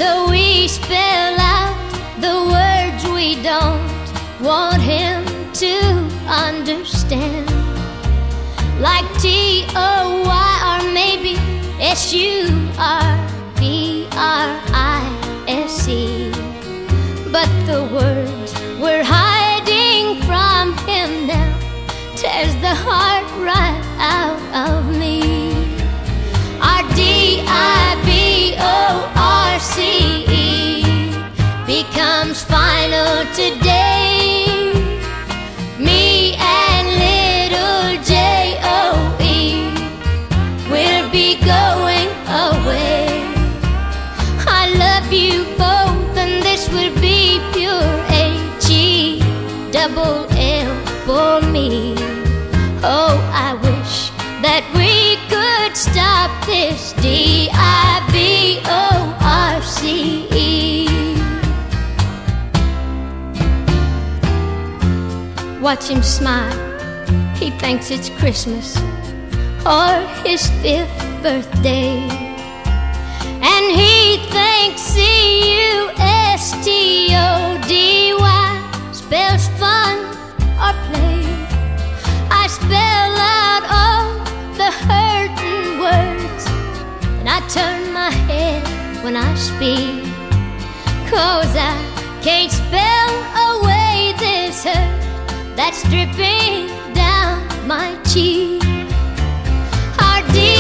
So we spell out the words we don't want him to understand, like T-O-Y or maybe S-U-R-V-R-I-S-E. But the words we're hiding from him now tears the heart right out of me. Our D-I-V-O-R-C-E becomes final today. Me and little J-O-E will be going away. I love you both and this will be pure H-E-double-L for me. Oh, I wish that we could stop this D-I-V-O-R-C-E. Watch him smile, he thinks it's Christmas or his 5th birthday, and he thinks C-U-S-T-O-D-Y spells fun or play. I spell out all the hurting words and I turn my head when I speak, 'cause I can't spell away this hurt that's dripping down my cheek. Our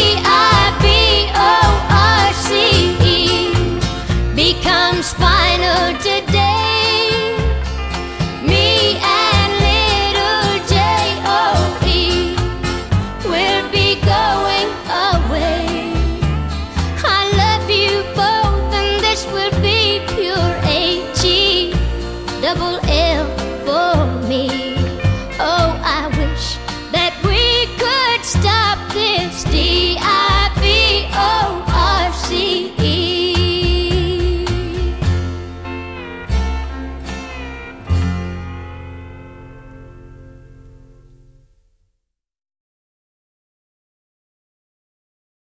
D-I-V-O-R-C-E becomes final today. Me and little J-O-E will be going away. I love you both and this will be pure H-E-double-L for me. Oh, I